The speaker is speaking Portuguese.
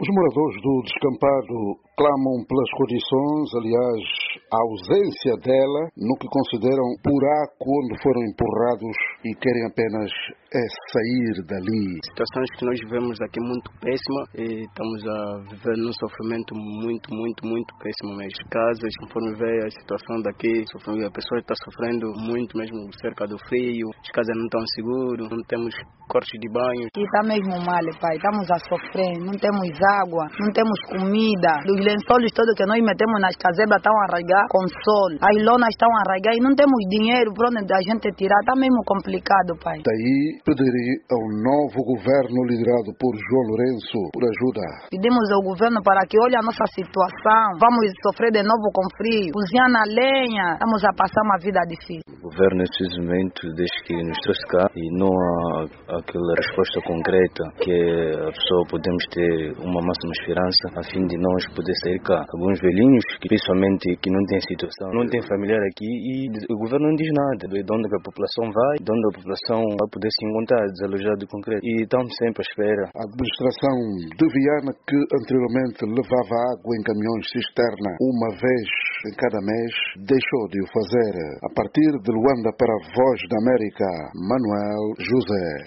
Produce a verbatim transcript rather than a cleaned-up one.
Os moradores do descampado clamam pelas condições, aliás, a ausência dela, no que consideram buraco onde foram empurrados e querem apenas é sair dali. Situações que nós vivemos aqui muito péssima e estamos a viver num sofrimento muito, muito, muito péssimo mesmo. Casas, conforme vê a situação daqui, a pessoa está sofrendo muito mesmo cerca do frio, as casas não estão seguras, não temos cortes de banho. E está mesmo mal, pai, estamos a sofrer, não temos água, não temos comida, os lençóis todos que nós metemos nas casebras estão a arraigar com sol, as lonas estão a arraigar e não temos dinheiro para onde a gente tirar, está mesmo complicado, pai. Daí pediria ao novo governo liderado por João Lourenço por ajuda. Pedimos ao governo para que olhe a nossa situação, vamos sofrer de novo com frio, cozinhar na lenha, estamos a passar uma vida difícil. O governo nesse momento desde que nos trouxe cá e não há aquela resposta concreta que a pessoa podemos ter uma máxima esperança a fim de nós poder sair cá. Alguns velhinhos, que, principalmente que não têm situação, não têm familiar aqui e o governo não diz nada de onde a população vai, de onde a população vai poder se encontrar desalojada de concreto. E estamos sempre à espera. A administração de Viana, que anteriormente levava água em caminhões cisterna uma vez em cada mês, deixou de o fazer. A partir de Luanda para a Voz da América, Manuel José.